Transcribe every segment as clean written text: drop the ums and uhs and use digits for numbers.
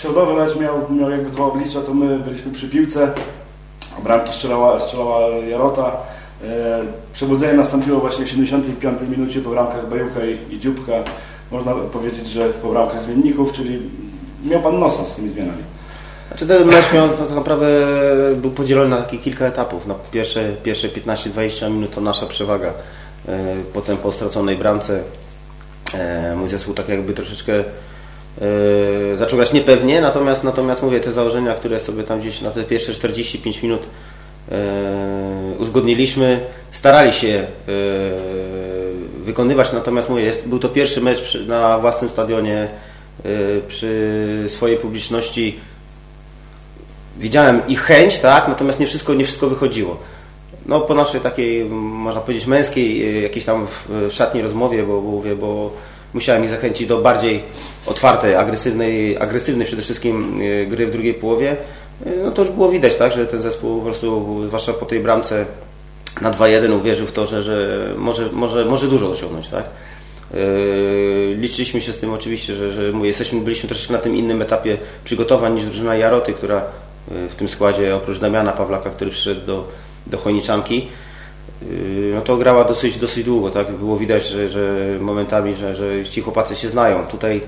środowy mecz miał jakby dwa oblicza, to my byliśmy przy piłce, a bramki strzelała Jarota. Przebudzenie nastąpiło właśnie w 75 minucie po bramkach Bajuka i Dzióbka. Można powiedzieć, że po bramkach zmienników, czyli miał pan nosa z tymi zmianami. Znaczy ten mecz miał tak naprawdę był podzielony na takie kilka etapów. Na pierwsze 15-20 minut to nasza przewaga. Potem po straconej bramce mój zespół tak jakby troszeczkę zaczął grać niepewnie, natomiast mówię, te założenia, które sobie tam gdzieś na te pierwsze 45 minut uzgodniliśmy, starali się wykonywać, natomiast mówię, był to pierwszy mecz na własnym stadionie, przy swojej publiczności. Widziałem ich chęć, tak, natomiast nie wszystko wychodziło. No, po naszej takiej, można powiedzieć, męskiej jakiejś tam w szatni rozmowie, bo musiałem ich zachęcić do bardziej otwartej, agresywnej przede wszystkim gry w drugiej połowie. No to już było widać, tak, że ten zespół po prostu, zwłaszcza po tej bramce na 2-1 uwierzył w to, że może dużo osiągnąć, tak. Liczyliśmy się z tym oczywiście, że byliśmy troszeczkę na tym innym etapie przygotowań niż drużyna Jaroty, która w tym składzie oprócz Damiana Pawlaka, który przyszedł do Chojniczanki, no to grała dosyć długo, tak? Było widać, że momentami, że ci chłopacy się znają. Tutaj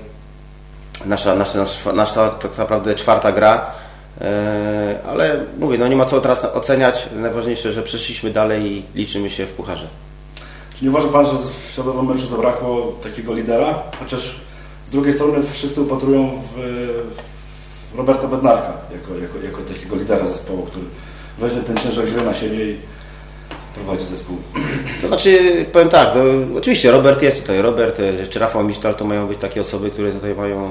nasza tak naprawdę czwarta gra, ale mówię, no nie ma co teraz oceniać. Najważniejsze, że przeszliśmy dalej i liczymy się w pucharze. Czy nie uważa pan, że w środowym meczu zabrakło takiego lidera? Chociaż z drugiej strony wszyscy upatrują w Roberta Bednarka jako takiego lidera zespołu, który weźmie ten ciężar gry na siebie i prowadzi zespół. To znaczy, powiem tak, no, oczywiście Robert jest tutaj, czy Rafał Misztal to mają być takie osoby, które tutaj mają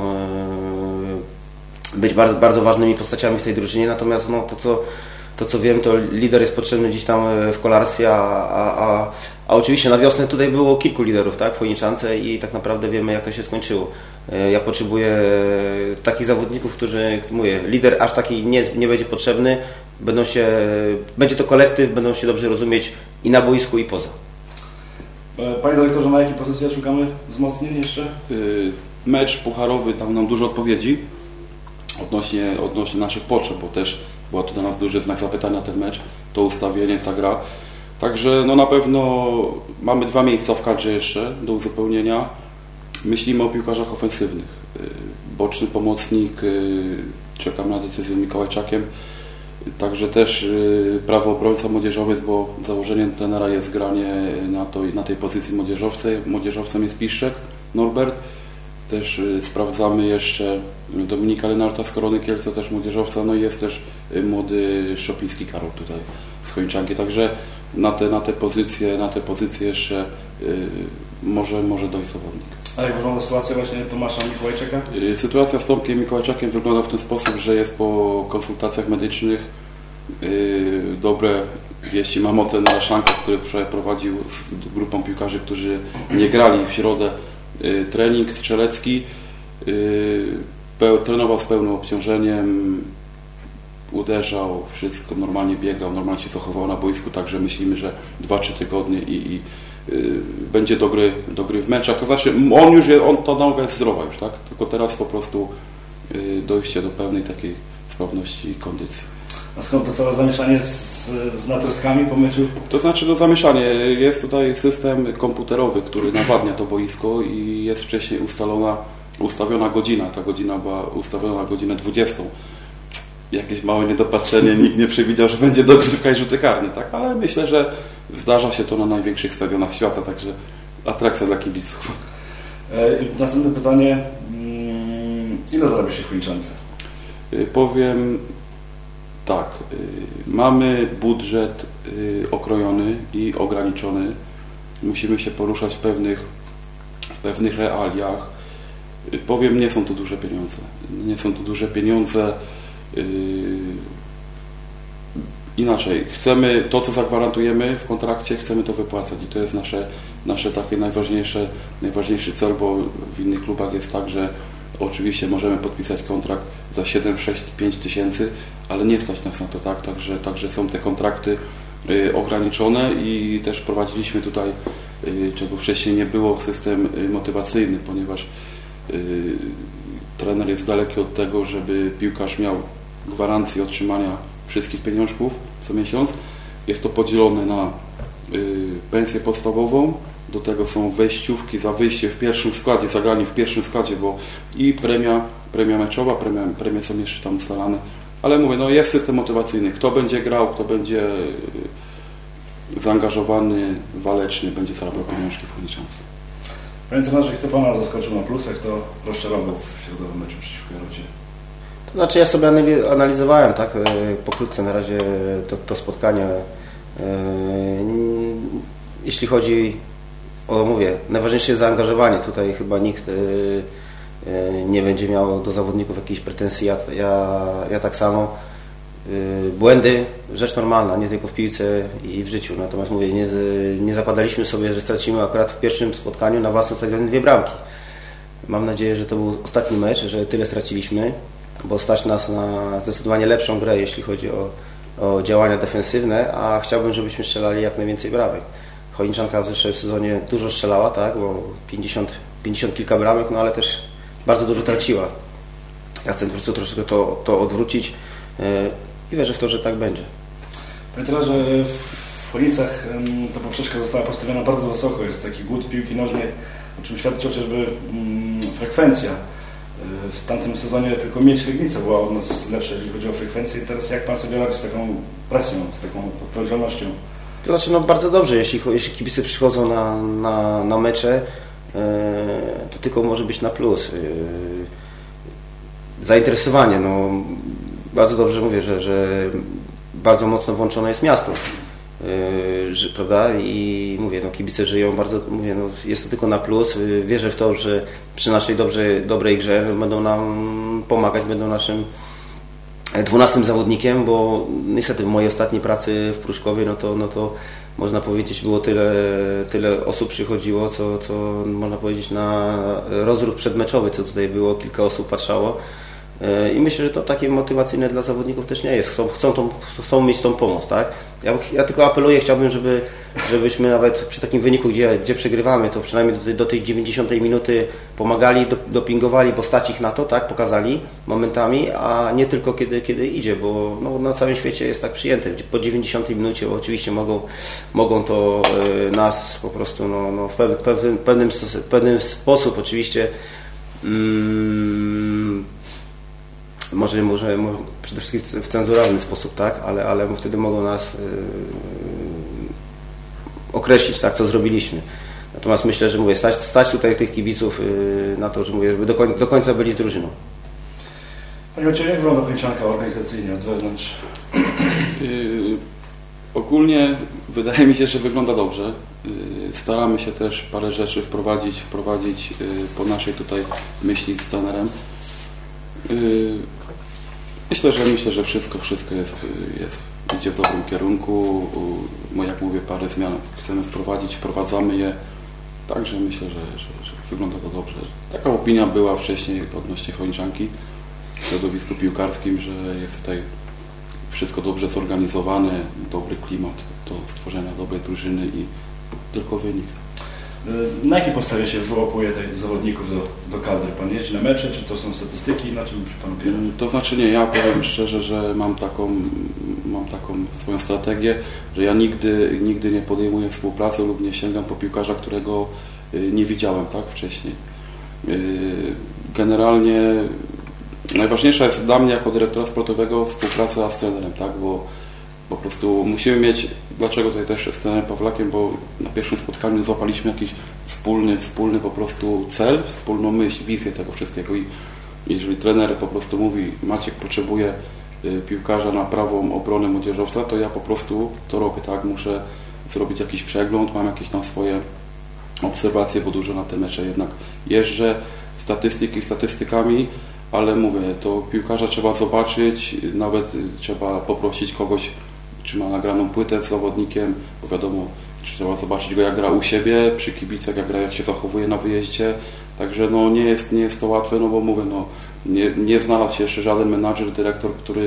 być bardzo, bardzo ważnymi postaciami w tej drużynie, natomiast no, to co wiem, to lider jest potrzebny gdzieś tam w kolarstwie, a oczywiście na wiosnę tutaj było kilku liderów, tak, w Chojniczance i tak naprawdę wiemy, jak to się skończyło. Ja potrzebuję takich zawodników, którzy, mówię, lider aż taki nie będzie potrzebny, będzie to kolektyw, będą się dobrze rozumieć i na boisku, i poza. Panie dyrektorze, na jakiej pozycji szukamy wzmocnień jeszcze? Mecz pucharowy dał nam dużo odpowiedzi odnośnie naszych potrzeb, bo też była to dla nas duży znak zapytania ten mecz, to ustawienie, ta gra. Także no na pewno mamy 2 miejsca w kadrze jeszcze do uzupełnienia. Myślimy o piłkarzach ofensywnych. Boczny pomocnik, czekam na decyzję z Mikołajczakiem. Także też prawy obrońca młodzieżowiec, bo założeniem trenera jest granie na tej pozycji młodzieżowcem jest Piszczek, Norbert. Też sprawdzamy jeszcze Dominika Lenarta z Korony Kielce, też młodzieżowca, no i jest też młody Szopiński Karol tutaj z Chojniczanki. Także na te pozycje jeszcze może dojść zawodnik. A jak wygląda sytuacja właśnie Tomasza Mikołajczaka? Sytuacja z Tomkiem Mikołajczakiem wygląda w ten sposób, że jest po konsultacjach medycznych. Dobre wieści mam o trenera Szanka, który wczoraj prowadził z grupą piłkarzy, którzy nie grali w środę trening strzelecki. Trenował z pełnym obciążeniem, uderzał, wszystko normalnie biegał, normalnie się zachował na boisku, także myślimy, że 2-3 tygodnie i będzie do gry w meczach. To znaczy ta noga jest zdrowa już, tak? Tylko teraz po prostu dojście do pewnej takiej sprawności i kondycji. A skąd to całe zamieszanie z natroskami po meczu? To znaczy zamieszanie. Jest tutaj system komputerowy, który nawadnia to boisko i jest wcześniej ustawiona godzina. Ta godzina była ustawiona na godzinę 20. Jakieś małe niedopatrzenie, nikt nie przewidział, że będzie dogrywka i rzuty karne, tak? Ale myślę, że zdarza się to na największych stadionach świata, także atrakcja dla kibiców. Następne pytanie. Ile zarabia się w Chojniczance? Powiem tak. Mamy budżet okrojony i ograniczony. Musimy się poruszać w pewnych realiach. Powiem, nie są to duże pieniądze. Nie są to duże pieniądze. Inaczej, chcemy to, co zagwarantujemy w kontrakcie, chcemy to wypłacać i to jest nasze takie najważniejszy cel, bo w innych klubach jest tak, że oczywiście możemy podpisać kontrakt za 7, 6, 5 tysięcy, ale nie stać nas na to, tak? Także są te kontrakty ograniczone i też prowadziliśmy tutaj, czego wcześniej nie było, system motywacyjny, ponieważ trener jest daleki od tego, żeby piłkarz miał gwarancję otrzymania wszystkich pieniążków co miesiąc. Jest to podzielone na pensję podstawową, do tego są wejściówki za wyjście w pierwszym składzie, zagranie w pierwszym składzie, bo i premia meczowa, premie są jeszcze tam ustalane, ale mówię, no jest system motywacyjny, kto będzie grał, kto będzie zaangażowany walecznie, będzie zarabiał pieniążki w Chojniczance. Panie trenerze, kto Pana zaskoczył na plusach, kto rozczarował w środowym meczu przeciwko Jarocie? To znaczy ja sobie analizowałem tak pokrótce na razie to spotkanie. Jeśli chodzi o, mówię, najważniejsze jest zaangażowanie. Tutaj chyba nikt nie będzie miał do zawodników jakichś pretensji. Ja tak samo. Błędy, rzecz normalna, nie tylko w piłce i w życiu. Natomiast mówię, nie zakładaliśmy sobie, że stracimy akurat w pierwszym spotkaniu na własnym stadionie 2 bramki. Mam nadzieję, że to był ostatni mecz, że tyle straciliśmy, bo stać nas na zdecydowanie lepszą grę, jeśli chodzi o działania defensywne, a chciałbym, żebyśmy strzelali jak najwięcej bramek. Chojniczanka w zeszłym sezonie dużo strzelała, tak, bo 50 kilka bramek, no ale też bardzo dużo traciła. Ja chcę po prostu troszeczkę to odwrócić i wierzę w to, że tak będzie. Panie trenerze, w Chojnicach ta poprzeczka została postawiona bardzo wysoko. Jest taki głód piłki nożnej, o czym świadczy chociażby frekwencja. W tamtym sezonie tylko Miedź Legnica była od nas lepsza, jeżeli chodzi o frekwencję. I teraz jak Pan sobie radzi z taką presją, z taką odpowiedzialnością? To znaczy, no bardzo dobrze, jeśli kibice przychodzą na mecze, to tylko może być na plus. Zainteresowanie, no bardzo dobrze mówię, że bardzo mocno włączone jest miasto, prawda? I mówię, no kibice żyją bardzo, mówię, no jest to tylko na plus. Wierzę w to, że przy naszej dobrej grze będą nam pomagać, będą naszym 12 zawodnikiem, bo niestety w mojej ostatniej pracy w Pruszkowie, no to można powiedzieć, było tyle osób przychodziło, co można powiedzieć na rozruch przedmeczowy, co tutaj było, kilka osób patrzało. I myślę, że to takie motywacyjne dla zawodników też nie jest. Chcą mieć tą pomoc, tak? Ja tylko apeluję, chciałbym, żebyśmy nawet przy takim wyniku, gdzie przegrywamy, to przynajmniej do tej 90 minuty pomagali, dopingowali, bo stać ich na to, tak? Pokazali momentami, a nie tylko kiedy idzie, bo no, na całym świecie jest tak przyjęte. Po 90 minucie oczywiście mogą to nas po prostu no, w pewnym sposób oczywiście może przede wszystkim w cenzuralny sposób, tak, ale wtedy mogą nas określić, tak, co zrobiliśmy. Natomiast myślę, że mówię, stać tutaj tych kibiców na to, że mówię, żeby do końca byli z drużyną. Panie Maciej, jak wygląda Chojniczanka organizacyjnie od wewnątrz? Ogólnie wydaje mi się, że wygląda dobrze. Staramy się też parę rzeczy wprowadzić po naszej tutaj myśli z trenerem. Myślę, że wszystko idzie w dobrym kierunku. Jak mówię, parę zmian chcemy wprowadzić, wprowadzamy je. Także myślę, że wygląda to dobrze. Taka opinia była wcześniej odnośnie Chojniczanki w środowisku piłkarskim, że jest tutaj wszystko dobrze zorganizowane, dobry klimat do stworzenia dobrej drużyny i tylko wynik. Na jakiej podstawie się wyłapuje tych zawodników do kadry? Pan jeździ na mecze, czy to są statystyki? Na czym Pan opiera? To znaczy nie, ja powiem szczerze, że mam taką swoją strategię, że ja nigdy nie podejmuję współpracy lub nie sięgam po piłkarza, którego nie widziałem, tak, wcześniej. Generalnie najważniejsza jest dla mnie jako dyrektora sportowego współpraca z trenerem, tak, bo po prostu musimy mieć, dlaczego tutaj też z trenerem Pawlakiem, bo na pierwszym spotkaniu złapaliśmy jakiś wspólny po prostu cel, wspólną myśl, wizję tego wszystkiego i jeżeli trener po prostu mówi, Maciek potrzebuje piłkarza na prawą obronę młodzieżowca, to ja po prostu to robię, tak, muszę zrobić jakiś przegląd, mam jakieś tam swoje obserwacje, bo dużo na te mecze jednak jeżdżę, statystykami, ale mówię, to piłkarza trzeba zobaczyć, nawet trzeba poprosić kogoś, czy ma nagraną płytę z zawodnikiem, bo wiadomo, trzeba zobaczyć go, jak gra u siebie, przy kibicach, jak się zachowuje na wyjeździe, także no nie jest to łatwe, no bo mówię, no nie znalazł się jeszcze żaden menadżer, dyrektor, który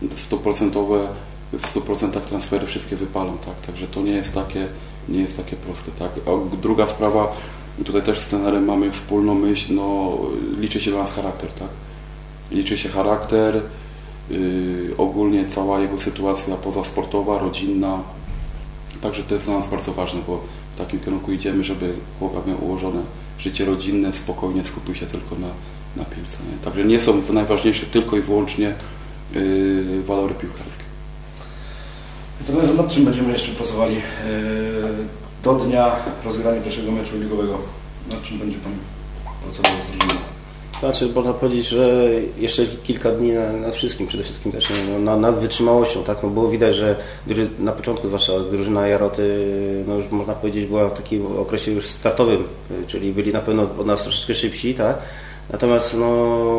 100% transfery wszystkie wypalą, tak, także to nie jest takie proste, tak. A druga sprawa, I tutaj też z trenerem mamy wspólną myśl, no liczy się dla nas charakter, tak? Liczy się charakter, ogólnie cała jego sytuacja pozasportowa, rodzinna. Także to jest dla nas bardzo ważne, bo w takim kierunku idziemy, żeby chłopak miał ułożone życie rodzinne, spokojnie skupił się tylko na piłce. Nie? Także nie są najważniejsze tylko i wyłącznie walory piłkarskie. To nad czym będziemy jeszcze pracowali do dnia rozegrania pierwszego meczu ligowego? Nad czym będzie Pan pracował z drużyną? Znaczy, można powiedzieć, że jeszcze kilka dni nad wszystkim, przede wszystkim też nad wytrzymałością, tak? No było widać, że na początku zwłaszcza drużyna Jaroty, no już można powiedzieć, była w takim okresie już startowym, czyli byli na pewno od nas troszeczkę szybsi, tak? Natomiast no,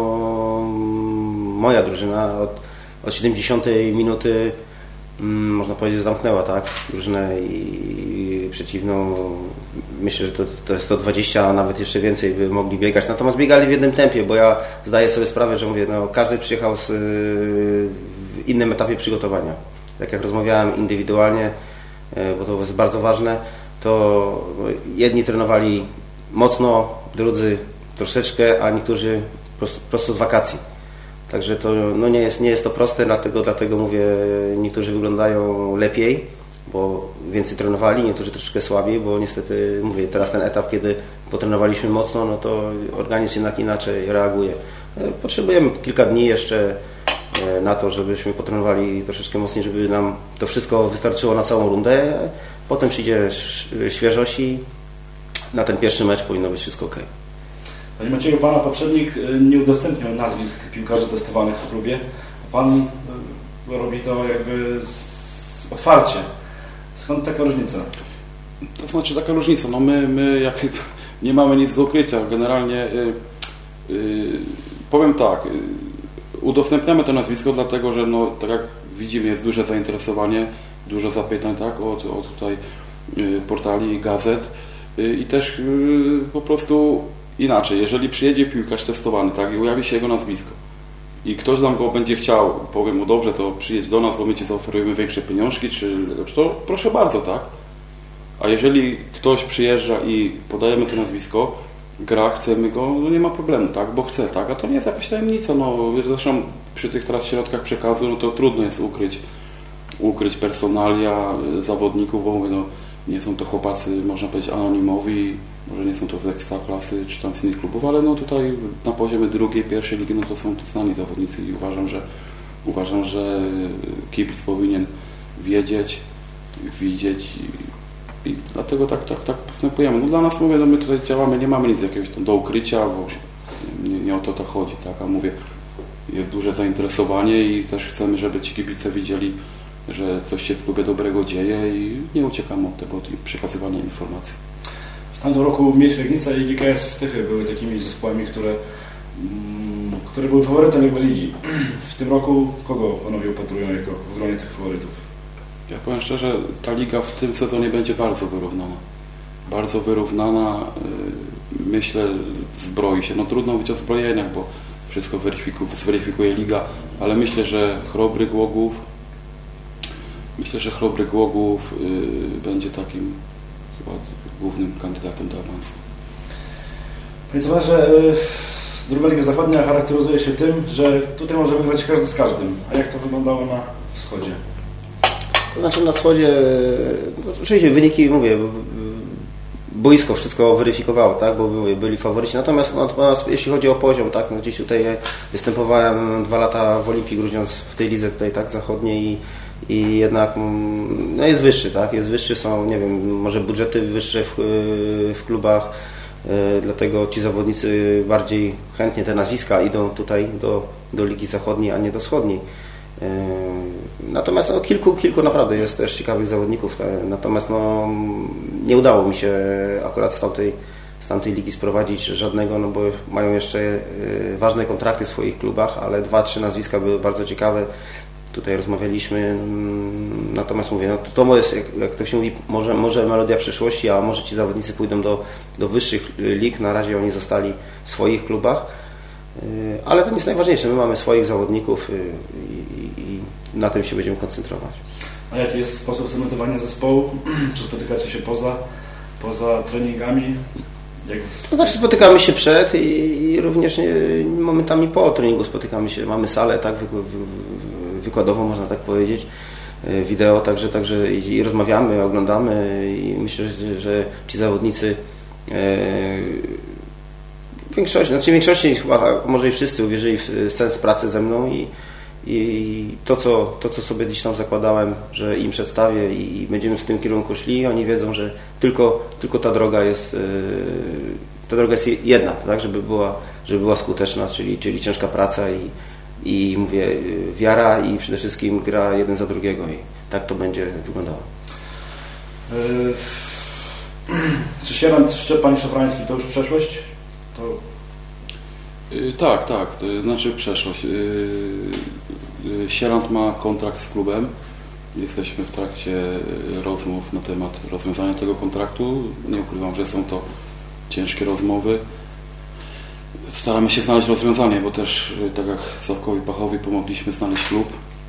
moja drużyna od 70 minuty można powiedzieć, że zamknęła, tak? Drużynę i przeciwną. Myślę, że to jest 120, a nawet jeszcze więcej by mogli biegać. Natomiast biegali w jednym tempie, bo ja zdaję sobie sprawę, że mówię, no każdy przyjechał w innym etapie przygotowania. Tak jak rozmawiałem indywidualnie, bo to jest bardzo ważne, to jedni trenowali mocno, drudzy troszeczkę, a niektórzy prosto z wakacji. Także to no nie jest to proste, dlatego mówię, niektórzy wyglądają lepiej, bo więcej trenowali, niektórzy troszeczkę słabiej, bo niestety mówię, teraz ten etap, kiedy potrenowaliśmy mocno, no to organizm jednak inaczej reaguje. Potrzebujemy kilka dni jeszcze na to, żebyśmy potrenowali troszeczkę mocniej, żeby nam to wszystko wystarczyło na całą rundę. Potem przyjdzie świeżość i na ten pierwszy mecz powinno być wszystko ok. Panie Macieju, Pana poprzednik nie udostępniał nazwisk piłkarzy testowanych w klubie, a Pan robi to jakby otwarcie. Skąd taka różnica? To znaczy taka różnica, no my jak nie mamy nic do ukrycia, generalnie powiem tak, udostępniamy to nazwisko dlatego, że no, tak jak widzimy, jest duże zainteresowanie, dużo zapytań, tak, od tutaj portali, gazet i też po prostu inaczej, jeżeli przyjedzie piłkarz testowany, tak, i ujawi się jego nazwisko i ktoś nam go będzie chciał, powiem mu dobrze, to przyjedź do nas, bo my Ci zaoferujemy większe pieniążki, to proszę bardzo, tak? A jeżeli ktoś przyjeżdża i podajemy to nazwisko, gra, chcemy go, no nie ma problemu, tak? Bo chce, tak? A to nie jest jakaś tajemnica, no zresztą przy tych teraz środkach przekazu, no to trudno jest ukryć personalia zawodników, bo mówię, no nie są to chłopacy, można powiedzieć, anonimowi, może nie są to z ekstraklasy czy tam z innych klubów, ale no tutaj na poziomie drugiej, pierwszej ligi, no to są to znani zawodnicy i uważam, że kibic powinien wiedzieć, widzieć i dlatego tak postępujemy. No dla nas, mówię, no my tutaj działamy, nie mamy nic jakiegoś tam do ukrycia, bo nie o to chodzi, tak, a mówię, jest duże zainteresowanie i też chcemy, żeby ci kibice widzieli, że coś się w klubie dobrego dzieje i nie uciekamy od tego i przekazywania informacji. W tamtym roku Miedź Legnica i GKS Stychy były takimi zespołami, które były faworytem jakby ligi. W tym roku kogo panowie upatrują jako w gronie tych faworytów? Ja powiem szczerze, ta liga w tym sezonie będzie bardzo wyrównana. Bardzo wyrównana, myślę, zbroi się. No trudno mówić o zbrojeniach, bo wszystko zweryfikuje liga, ale myślę, że Chrobry Głogów będzie takim chyba głównym kandydatem do awansu. Panie trenerze, druga Liga Zachodnia charakteryzuje się tym, że tutaj może wygrać każdy z każdym. A jak to wyglądało na wschodzie? To znaczy na wschodzie, no, oczywiście wyniki, mówię, boisko wszystko weryfikowało, tak, bo byli faworyci. Natomiast jeśli chodzi o poziom, tak, no gdzieś tutaj występowałem 2 lata w Olimpii Grudziądz w tej lidze tutaj, tak, zachodniej i jednak no jest wyższy, tak, jest wyższy, są, nie wiem, może budżety wyższe w klubach, dlatego ci zawodnicy bardziej chętnie, te nazwiska idą tutaj do Ligi Zachodniej, a nie do Wschodniej. Natomiast no, kilku naprawdę jest też ciekawych zawodników, natomiast no, nie udało mi się akurat z tamtej ligi sprowadzić żadnego, no bo mają jeszcze ważne kontrakty w swoich klubach, ale 2-3 nazwiska były bardzo ciekawe. Tutaj rozmawialiśmy, natomiast mówię, no to jest, jak to się mówi, może melodia przyszłości, a może ci zawodnicy pójdą do wyższych lig, na razie oni zostali w swoich klubach, ale to nie jest najważniejsze, my mamy swoich zawodników i na tym się będziemy koncentrować. A jaki jest sposób cementowania zespołu? Czy spotykacie się poza treningami? To znaczy spotykamy się przed i również momentami po treningu spotykamy się. Mamy salę tak wykładową, można tak powiedzieć, wideo, także i rozmawiamy, oglądamy i myślę, że ci zawodnicy w większości chyba może i wszyscy uwierzyli w sens pracy ze mną i to, co sobie gdzieś tam zakładałem, że im przedstawię i będziemy w tym kierunku szli, oni wiedzą, że tylko ta droga jest jedna, tak, żeby była skuteczna, czyli ciężka praca i mówię, wiara i przede wszystkim gra jeden za drugiego i tak to będzie wyglądało. Czy Sierant, Szczepan i Szafrański to już przeszłość? Tak, to znaczy przeszłość. Sierant ma kontrakt z klubem. Jesteśmy w trakcie rozmów na temat rozwiązania tego kontraktu. Nie ukrywam, że są to ciężkie rozmowy. Staramy się znaleźć rozwiązanie, bo też tak jak Sławkowi Pachowi pomogliśmy znaleźć klub.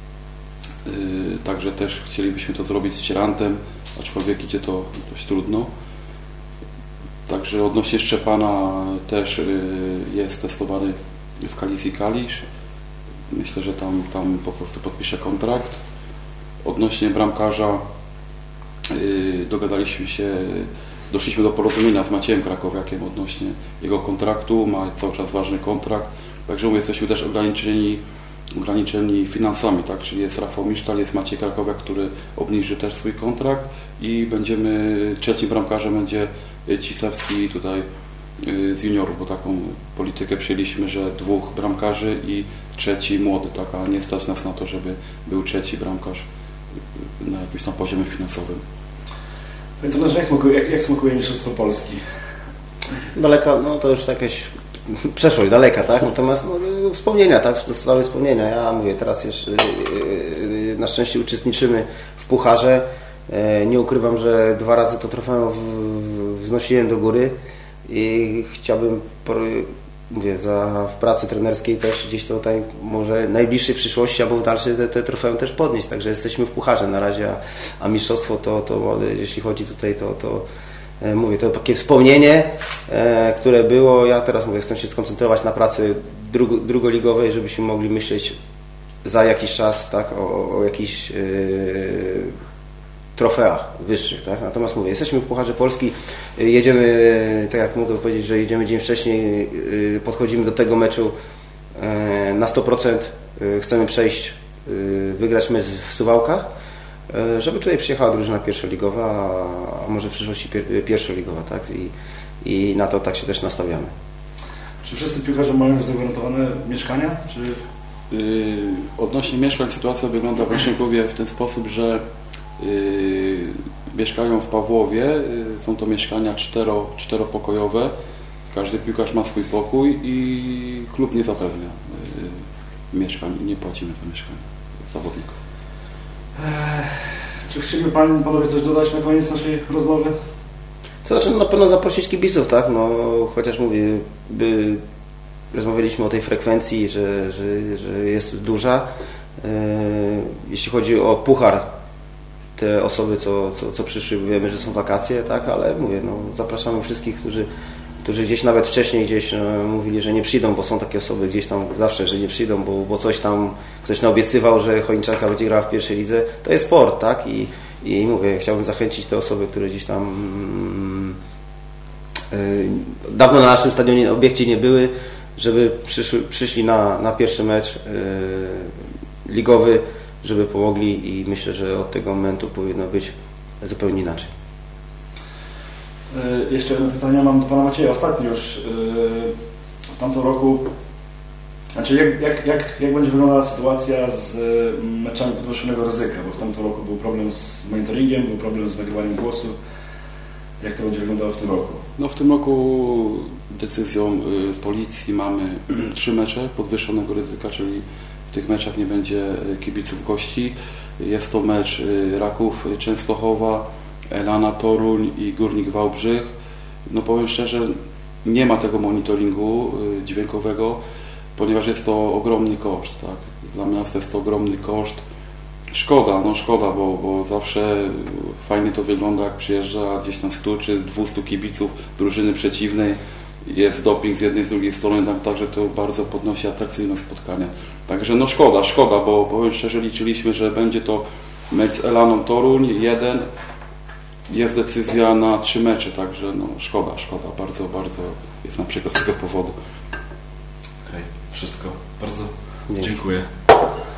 Także też chcielibyśmy to zrobić z Sierantem, aczkolwiek idzie to dość trudno. Także odnośnie Szczepana też jest testowany w Kalisji Kalisz. Myślę, że tam po prostu podpisze kontrakt. Odnośnie bramkarza dogadaliśmy się, doszliśmy do porozumienia z Maciejem Krakowiakiem odnośnie jego kontraktu. Ma cały czas ważny kontrakt. Także my jesteśmy też ograniczeni finansami, tak? Czyli jest Rafał Misztal, jest Maciej Krakowiak, który obniży też swój kontrakt i trzecim bramkarzem będzie Cisewski tutaj z juniorów, bo taką politykę przyjęliśmy, że 2 bramkarzy i trzeci młody, tak, a nie stać nas na to, żeby był trzeci bramkarz na jakimś tam poziomie finansowym. Panie trenerze, jak smakuje Mistrzostwo Polski? Daleka, no to już jakaś przeszłość, daleka, tak? Natomiast wspomnienia, tak? Zostały wspomnienia. Ja mówię, teraz jeszcze na szczęście uczestniczymy w pucharze. Nie ukrywam, że 2 razy to trofeum wznosiłem do góry i chciałbym, mówię, w pracy trenerskiej też gdzieś tutaj może w najbliższej przyszłości albo w dalszej te trofeum też podnieść. Także jesteśmy w pucharze na razie, a mistrzostwo to jeśli chodzi tutaj, to mówię, to takie wspomnienie, które było. Ja teraz mówię, chcę się skoncentrować na pracy drugoligowej, żebyśmy mogli myśleć za jakiś czas, tak, o jakichś trofeach wyższych, tak? Natomiast mówię, jesteśmy w Pucharze Polski, jedziemy, tak jak mogę powiedzieć, że jedziemy dzień wcześniej, podchodzimy do tego meczu na 100%, chcemy przejść, wygrać mecz w Suwałkach, żeby tutaj przyjechała drużyna pierwszoligowa, a może w przyszłości pierwszoligowa, tak? I na to tak się też nastawiamy. Czy wszyscy piłkarze mają już zagwarantowane mieszkania? Czy... Odnośnie mieszkań sytuacja wygląda w naszym klubie w ten sposób, że mieszkają w Pawłowie, są to mieszkania czteropokojowe, każdy piłkarz ma swój pokój i klub nie zapewnia mieszkań i nie płacimy za mieszkania zawodników. Czy chcieliby panowie coś dodać na koniec naszej rozmowy? To znaczy na pewno zaprosić kibiców, tak? No, chociaż mówię, rozmawialiśmy o tej frekwencji, że jest duża. Jeśli chodzi o puchar, te osoby, co przyszły, wiemy, że są wakacje, tak? Ale mówię, no, zapraszamy wszystkich, którzy gdzieś nawet wcześniej mówili, że nie przyjdą, bo są takie osoby gdzieś tam zawsze, że nie przyjdą, bo coś tam ktoś naobiecywał, że Chojniczanka będzie grała w pierwszej lidze. To jest sport, tak? I mówię, chciałbym zachęcić te osoby, które gdzieś tam dawno na naszym stadionie, obiekcie nie były, żeby przyszli na pierwszy mecz ligowy, żeby pomogli i myślę, że od tego momentu powinno być zupełnie inaczej. Jeszcze jedno pytanie mam do pana Macieja. Ostatnio już w tamtym roku, znaczy jak będzie wyglądała sytuacja z meczami podwyższonego ryzyka, bo w tamtym roku był problem z monitoringiem, był problem z nagrywaniem głosu. Jak to będzie wyglądało w tym roku? No w tym roku decyzją policji mamy 3 mecze podwyższonego ryzyka, czyli w tych meczach nie będzie kibiców gości. Jest to mecz Raków Częstochowa, Elana Toruń i Górnik Wałbrzych. No powiem szczerze, nie ma tego monitoringu dźwiękowego, ponieważ jest to ogromny koszt. Tak? Dla miasta jest to ogromny koszt. Szkoda, bo zawsze fajnie to wygląda, jak przyjeżdża gdzieś tam 100 czy 200 kibiców drużyny przeciwnej, jest doping z jednej, z drugiej strony, także to bardzo podnosi atrakcyjność spotkania. Także no szkoda, bo powiem szczerze, liczyliśmy, że będzie to mecz z Elaną Toruń, jest decyzja na 3 mecze, także no szkoda, bardzo jest na przykład z tego powodu. Okej, wszystko. Bardzo dziękuję.